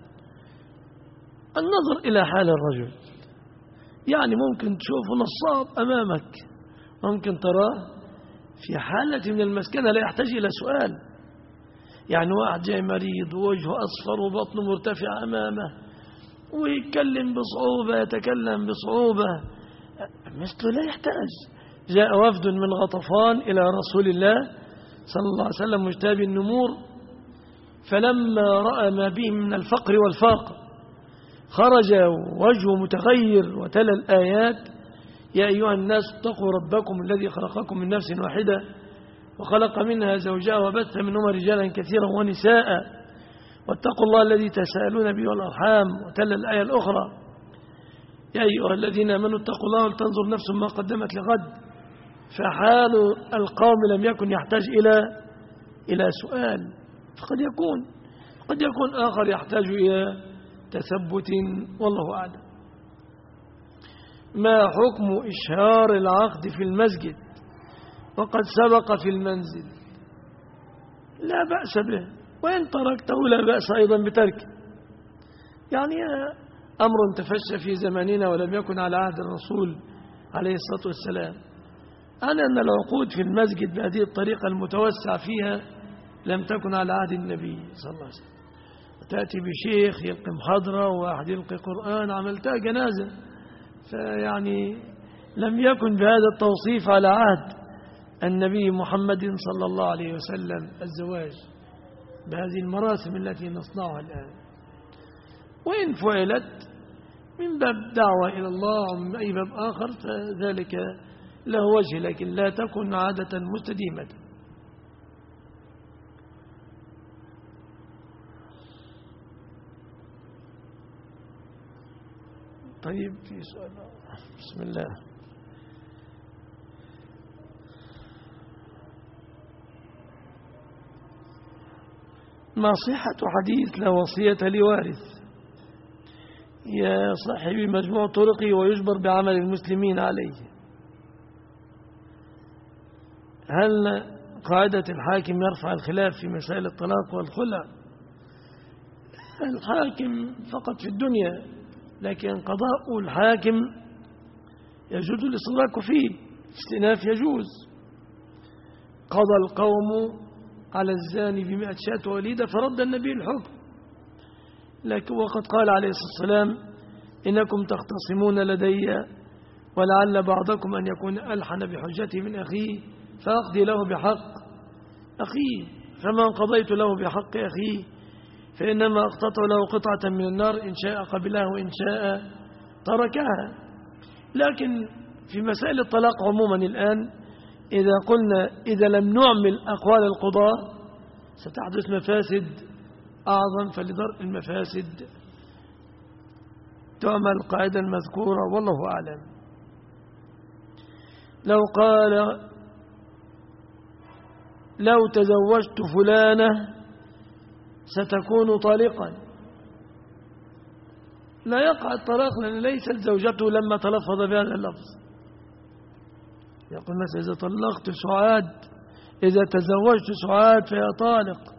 B: النظر إلى حال الرجل، يعني ممكن تشوف نصاب أمامك، ممكن تراه في حالة من المسكنة لا يحتاج إلى سؤال، يعني واحد جاي مريض ووجهه أصفر وبطنه مرتفع أمامه ويتكلم يتكلم بصعوبة، مثله لا يحتاج. جاء وفد من غطفان إلى رسول الله صلى الله عليه وسلم مجتاب النمور، فلما رأى ما بهم من الفقر والفاقة خرج وجهه متغير وتلا الآيات: يا أيها الناس اتقوا ربكم الذي خلقكم من نفس واحدة وخلق منها زوجها وبث منهما رجالا كثيرا ونساء واتقوا الله الذي تساءلون به والأرحام، وتلا الآية الأخرى: يا أيها الذين آمنوا اتقوا الله ولتنظر نفس ما قدمت لغد. فحال القوم لم يكن يحتاج إلى سؤال، قد يكون آخر يحتاج إلى تثبت، والله أعلم. ما حكم إشهار العقد في المسجد وقد سبق في المنزل لا بأس به، وإن تركته لا بأس أيضا بتركه. يعني أمر تفشى في زماننا ولم يكن على عهد الرسول عليه الصلاة والسلام، أن العقود في المسجد بهذه الطريقة المتوسع فيها لم تكن على عهد النبي صلى الله عليه وسلم. تأتي بشيخ يلقي محاضرة وواحد يلقي قرآن، عملتها جنازة. فيعني لم يكن بهذا التوصيف على عهد النبي محمد صلى الله عليه وسلم الزواج بهذه المراسم التي نصنعها الآن. وإن فعلت من باب دعوة إلى الله أو من أي باب آخر فذلك له وجه، لكن لا تكن عادة مستديمة. طيب في سؤال. بسم الله. ما صحة حديث لا وصية لوارث يا صاحبي مجموع طرقي ويجبر بعمل المسلمين عليه؟ هل قاعدة الحاكم يرفع الخلاف في مسائل الطلاق والخلع؟ الحاكم فقط في الدنيا، لكن قضاء الحاكم يجوز الإصلاك فيه، استئناف يجوز. قضى القوم على الزاني ب100 شاة وليدة فرد النبي الحكم، لكن وقد قال عليه الصلاة والسلام إنكم تختصمون لدي ولعل بعضكم أن يكون ألحن بحجته من أخيه فأقضي له بحق أخيه، فمن قضيت له بحق أخيه فإنما أقتطع له قطعة من النار إن شاء قبلها وإن شاء تركها. لكن في مسائل الطلاق عموما الآن إذا قلنا إذا لم نعمل أقوال القضاة ستحدث مفاسد أعظم، فلدرء المفاسد تعمل القاعدة المذكورة والله أعلم. لو قال لو تزوجت فلانة ستكون طالقا، لا يقع الطلاق لأن ليست زوجته لما تلفظ بهذا اللفظ. يقول مثلا إذا طلقت سعاد، إذا تزوجت سعاد فهي طالق،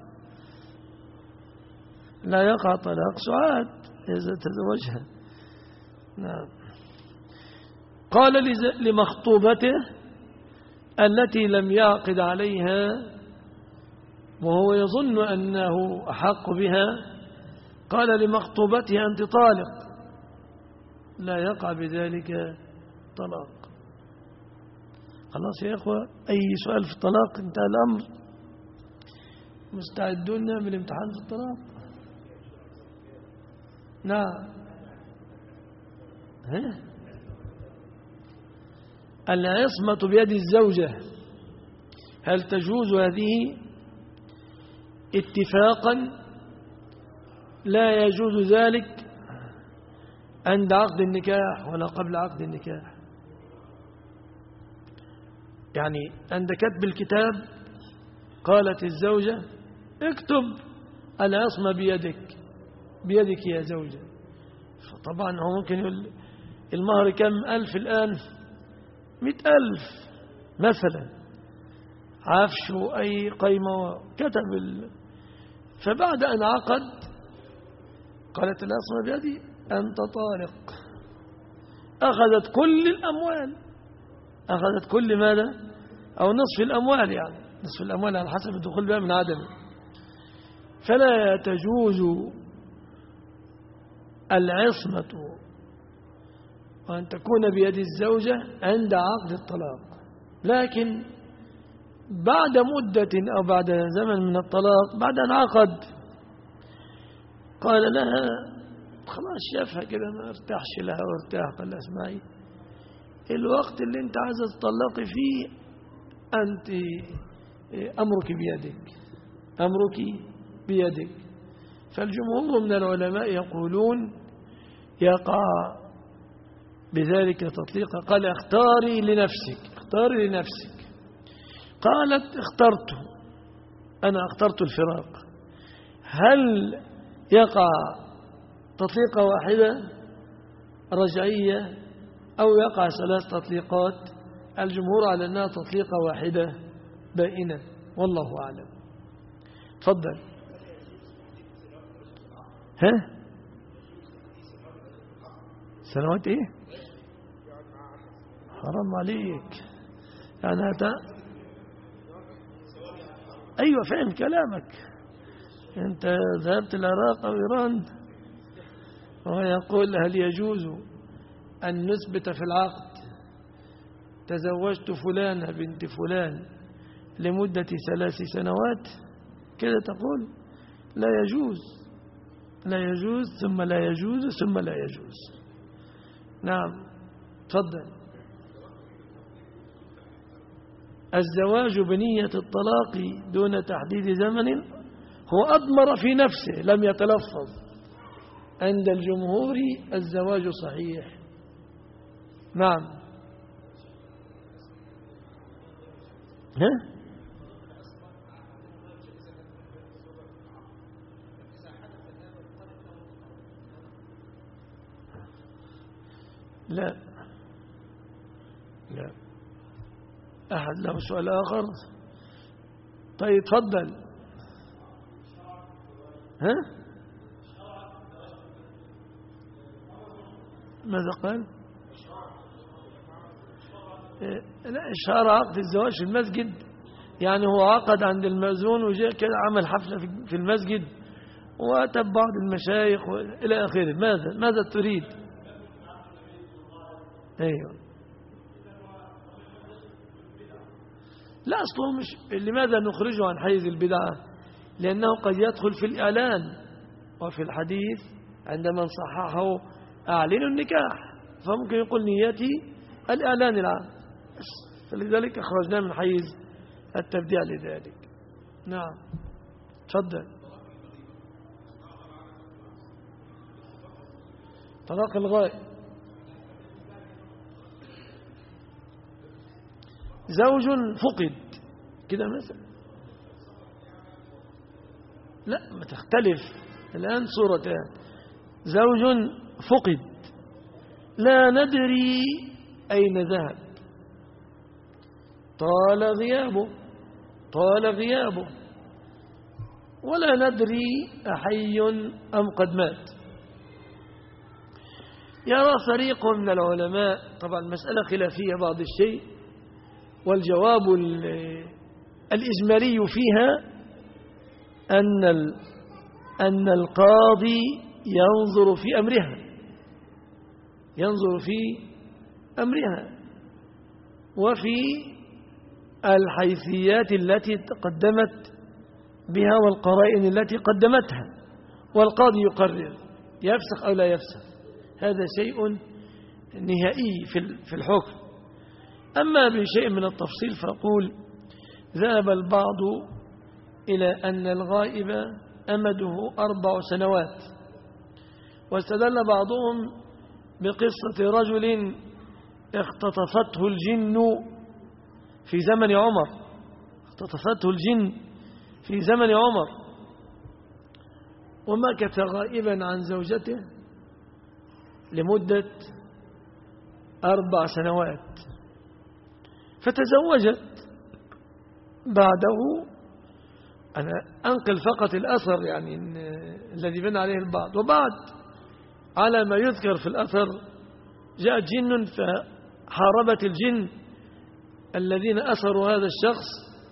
B: لا يقع طلاق سعاد إذا تزوجها. نعم. قال لمخطوبته التي لم يعقد عليها وهو يظن أنه أحق بها، قال لمخطوبته أنت طالق، لا يقع بذلك طلاق. خلاص يا إخوة، أي سؤال في الطلاق انتهى الأمر. مستعدون نعمل امتحان في الطلاق؟ نعم. العصمة بيد الزوجة، هل تجوز هذه اتفاقا؟ لا يجوز ذلك عند عقد النكاح ولا قبل عقد النكاح. يعني عند كتب الكتاب قالت الزوجة اكتب العصمة بيدك يا زوجة، فطبعا هو ممكن يقول المهر كم ألف الآن؟ 100,000 مثلا، عفش أي قيمة، كتب فبعد أن عقد قالت العصمة بيدي أنت طالق، أخذت كل الأموال، أخذت كل ماذا؟ أو نصف الأموال، يعني نصف الأموال على حسب الدخول بها من عدمه. فلا تجوز العصمة وأن تكون بيد الزوجة عند عقد الطلاق، لكن بعد مدة أو بعد زمن من الطلاق بعد أن عقد قال لها خلاص شافها كده ما ارتاحش لها وارتاح، قال لها اسمعي الوقت اللي انت عايزة تطلقي فيه أنت أمرك بيدك، أمرك بيدك. فالجمهور من العلماء يقولون يقع بذلك تطليقا. قال اختاري لنفسك، قالت اخترت، أنا اخترت الفراق. هل يقع تطليقة واحدة رجعية أو يقع 3 تطليقات؟ الجمهور على أنها تطليقة واحدة بائنة، والله أعلم. تفضل. ها؟ سنوات إيه؟ حرام عليك يعني أيوة فهم كلامك. أنت ذهبت العراق أو إيران ويقول هل يجوز أن نثبت في العقد تزوجت فلانة بنت فلان لمدة 3 سنوات، كده تقول لا يجوز، لا يجوز ثم لا يجوز ثم لا يجوز. نعم تفضل. الزواج بنية الطلاق دون تحديد زمن هو أضمر في نفسه لم يتلفظ. عند الجمهور الزواج صحيح. نعم. ها؟ لا لا. أحد له سؤال آخر؟ طيب تفضل. ها؟ ماذا قال؟ لا، إشهار عقد الزواج في المسجد يعني هو عقد عند المأذون وجاء كده عمل حفلة في المسجد وأتى بعض المشايخ إلى آخره. ماذا تريد؟ أيوه. لا أصله مش. لماذا نخرجه عن حيز البدعة؟ لأنه قد يدخل في الإعلان، وفي الحديث عندما صححه أعلن النكاح، فممكن يقول نيتي الإعلان العام، فلذلك أخرجنا من حيز التبديع لذلك. نعم تفضل. طلاق الغائب. زوج فقد كده مثلا، لا ما تختلف الآن صورتان. زوج فقد لا ندري أين ذهب، طال غيابه ولا ندري أحي أم قد مات. يرى فريق من العلماء، طبعا مسألة خلافية بعض الشيء، والجواب الإجمالي فيها أن القاضي ينظر في أمرها وفي الحيثيات التي تقدمت بها والقرائن التي قدمتها، والقاضي يقرر يفسخ أو لا يفسخ. هذا شيء نهائي في الحكم. أما بشيء من التفصيل فأقول ذهب البعض إلى أن الغائب أمده 4 سنوات، واستدل بعضهم بقصة رجل اختطفته الجن في زمن عمر، ومكث غائبا عن زوجته لمدة 4 سنوات، فتزوجت بعده. أنا أنقل فقط الأثر يعني الذي بنى عليه البعض. وبعد على ما يذكر في الأثر جاءت جن فحاربت الجن الذين أسروا هذا الشخص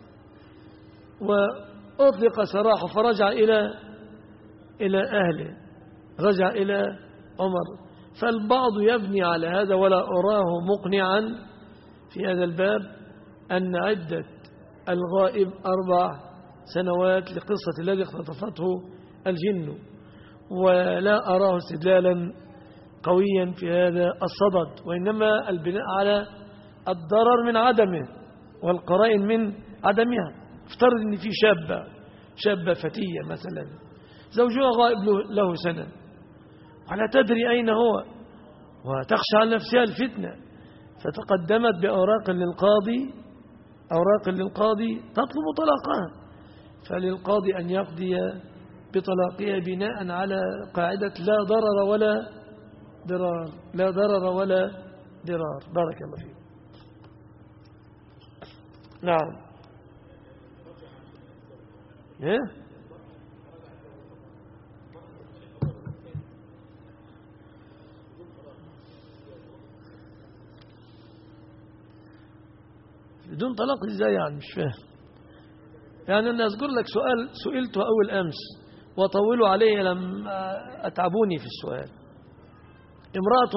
B: وأطلق سراحه، فرجع إلى أهله، رجع إلى عمر. فالبعض يبني على هذا، ولا أراه مقنعا في هذا الباب، أن عدة الغائب 4 سنوات لقصة الذي اختطفته الجن، ولا أراه استدلالا قويا في هذا الصدد، وإنما البناء على الضرر من عدمه والقرائن من عدمها. افترض أن في شابة فتية مثلا زوجها غائب له سنة ولا تدري أين هو، وتخشى على نفسها الفتنة، فتقدمت بأوراق للقاضي تطلب طلاقها، فللقاضي أن يقضي بطلاقها بناء على قاعدة لا ضرر ولا ضرار. بارك الله فيك. نعم. إيه؟ بدون طلاق ازاي يعني؟ مش فاهم. يعني أنا أذكر لك سؤال سئلته أول أمس وطولوا عليه لم أتعبوني في السؤال. امرأة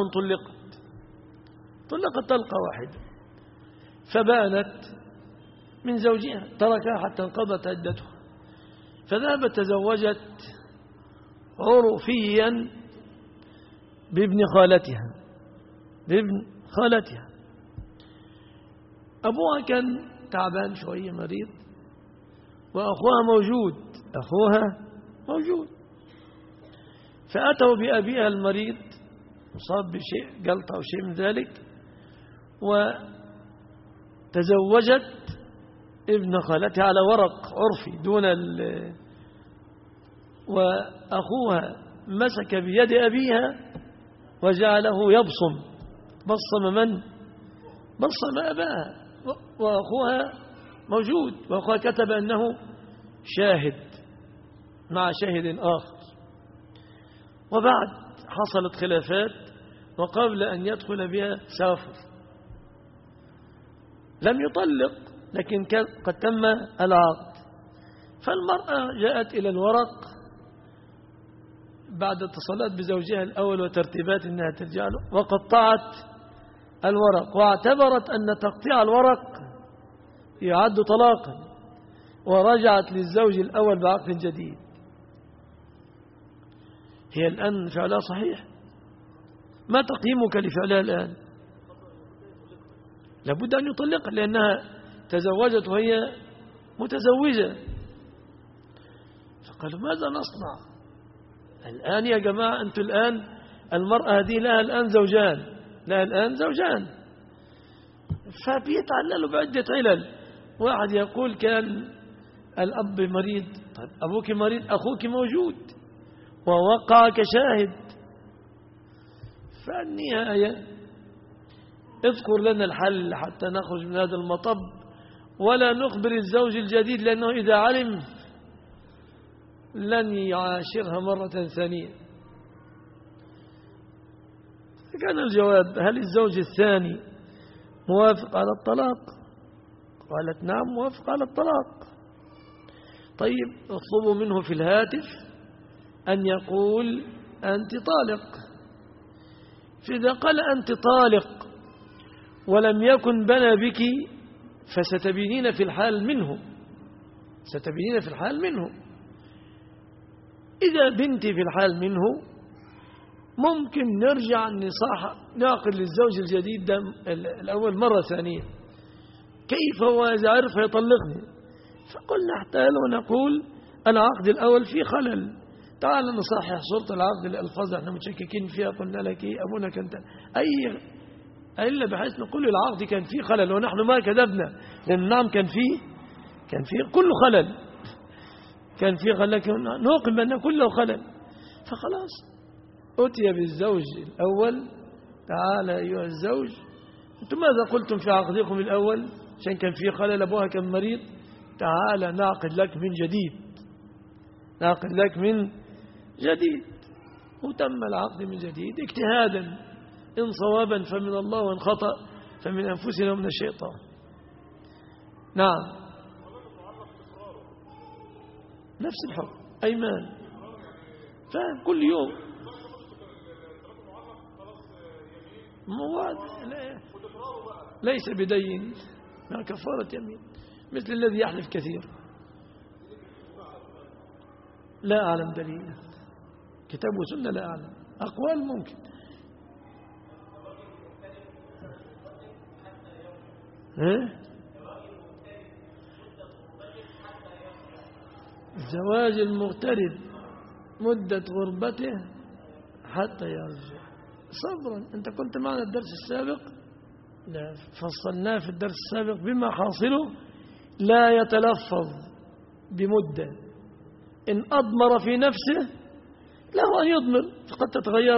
B: طلقت طلقة واحدة فبانت من زوجها، تركها حتى انقضت عدتها، فذهبت تزوجت عرفيا بابن خالتها. أبوها كان تعبان شوية مريض، وأخوها موجود، فأتوا بأبيها المريض مصاب بشيء جلطة أو شيء من ذلك، وتزوجت ابن خالتها على ورق عرفي دون وأخوها مسك بيد أبيها وجعله يبصم. بصم أباها، وأخوها موجود، وأخوها كتب أنه شاهد مع شاهد آخر. وبعد حصلت خلافات، وقبل أن يدخل بها سافر، لم يطلق لكن قد تم العقد. فالمرأة جاءت إلى الورق بعد اتصالات بزوجها الأول وترتيبات أنها ترجع له، وقطعت الورق، واعتبرت أن تقطيع الورق يعد طلاقا، ورجعت للزوج الأول بعقد جديد. هي الآن فعلها صحيح؟ ما تقييمك لفعلها الآن؟ لابد أن يطلقها لأنها تزوجت وهي متزوجة. فقالوا ماذا نصنع الآن يا جماعة؟ أنتم الآن المرأة هذه لها الآن زوجان، فبيتعللوا بعدة علل. واحد يقول كان الأب مريض، طيب أبوك مريض، أخوك موجود ووقع كشاهد. فالنهاية اذكر لنا الحل حتى نخرج من هذا المطب، ولا نخبر الزوج الجديد، لأنه إذا علم لن يعاشرها مرة ثانية. كان الجواب: هل الزوج الثاني موافق على الطلاق؟ قالت نعم موافق على الطلاق. طيب اطلبوا منه في الهاتف أن يقول أنت طالق. فإذا قال أنت طالق ولم يكن بنى بك فستبينين في الحال منه. إذا بنتي في الحال منه ممكن نرجع نعقد للزوج الجديد ده الأول مرة ثانية. كيف هو إذا عرف يطلقني؟ فقلنا احتال ونقول العقد الأول فيه خلل، تعال نصحح صورة العقد، الألفاظ احنا متشككين فيها. قلنا لك أبونا كنت إلا بحيث نقول العقد كان فيه خلل، ونحن ما كذبنا، لأن نعم كان فيه كل خلل، لكن نوقن بأنه كله خلل. فخلاص أتي بالزوج الأول: تعال أيها الزوج، أنتم ماذا قلتم في عقدكم الأول؟ عشان كان فيه خلل، أبوها كان مريض، تعال نعقد لك من جديد. وتم العقد من جديد اجتهادا، إن صوابا فمن الله، وإن خطأ فمن أنفسنا ومن الشيطان. نعم، نفس الحكم أيمان، فاهم؟ كل يوم مواد ليس بدين مع كفارة يمين، مثل الذي يحلف كثير. لا أعلم دليل، كتاب وسنة لا أعلم، أقوال ممكن. زواج المغترب مدة غربته حتى يرجع صبرا. أنت كنت معنا الدرس السابق، لا فصلناه في الدرس السابق بما حاصله لا يتلفظ بمدة. إن أضمر في نفسه له أن يضمر، فقد تتغير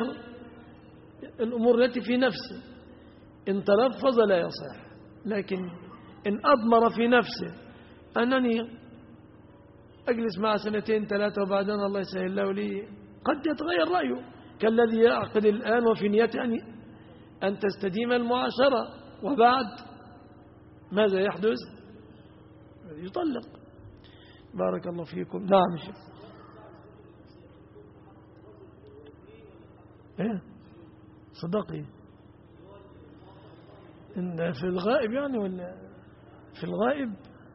B: الأمور التي في نفسه. إن تلفظ لا يصح، لكن إن أضمر في نفسه أنني أجلس مع 2 3 وبعدين الله يسهل له لي، قد يتغير رأيه، كالذي يعقد الآن وفي نيته أن تستديم المعاشرة، وبعد ماذا يحدث؟ يطلق. بارك الله فيكم. نعم شيخ. إيه صدقي إن في الغائب يعني ولا في الغائب؟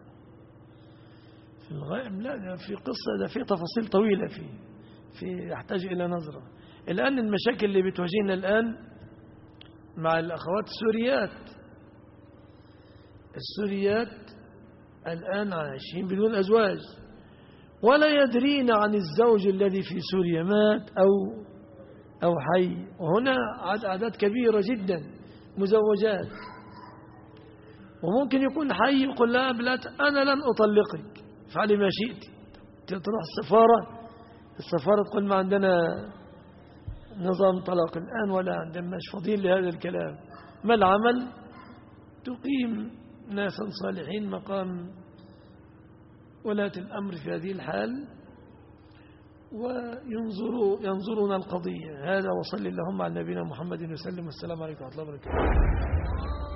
B: في الغائب لا، ده في قصة، ده في تفاصيل طويلة في يحتاج إلى نظرة. الآن المشاكل اللي بتواجهنا الآن مع الأخوات السوريات الآن عايشين بدون أزواج، ولا يدرين عن الزوج الذي في سوريا مات أو حي، وهنا أعداد كبيرة جدا مزوجات، وممكن يكون حي يقول لها أنا لن أطلقك، فعلي ما شئت. تروح السفارة تقول ما عندنا نظام طلاق الآن، ولا عندنا مش فاضيين لهذا الكلام. ما العمل؟ تقيم ناسا صالحين مقام ولاة الأمر في هذه الحال وينظرون القضية. هذا وصل اللهم على نبينا محمد وسلم، والسلام عليكم ورحمة الله وبركاته.